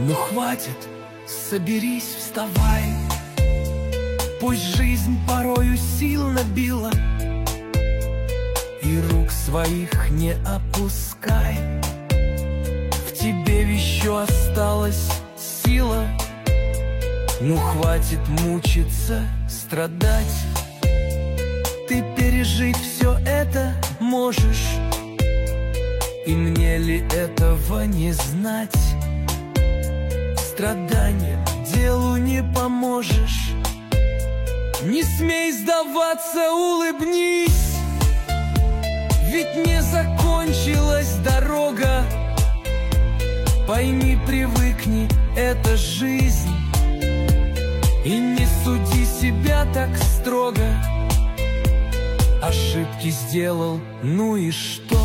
Ну хватит, соберись, вставай. Пусть жизнь порою сил набила, и рук своих не опускай. В тебе еще осталась сила. Ну хватит мучиться, страдать. Ты пережить все это можешь, и мне ли этого не знать? Страданием делу не поможешь. Не смей сдаваться, улыбнись, ведь не закончилась дорога. Пойми, привыкни, это жизнь, и не суди себя так строго. Ошибки сделал, ну и что?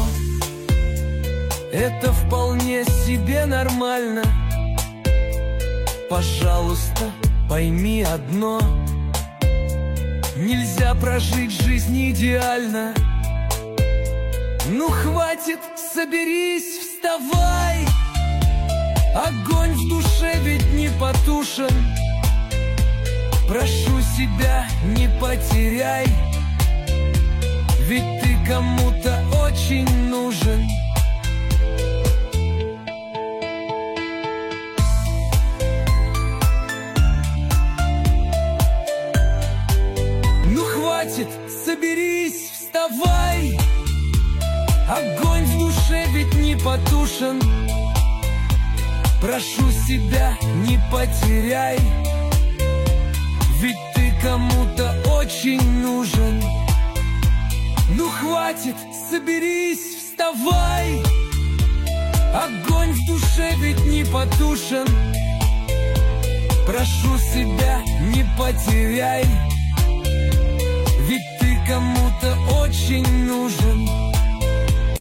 Это вполне себе нормально. Пожалуйста, пойми одно: нельзя прожить жизнь идеально. Ну хватит, соберись, вставай. Огонь в душе ведь не потушен. Прошу себя, не потеряй, ведь ты кому-то очень нужен. Ну хватит, соберись, вставай. Огонь в душе ведь не потушен. Прошу себя, не потеряй, ведь ты кому-то очень нужен. Ну хватит, соберись, вставай. Огонь в душе ведь не потушен. Прошу себя, не потеряй, ведь ты кому-то очень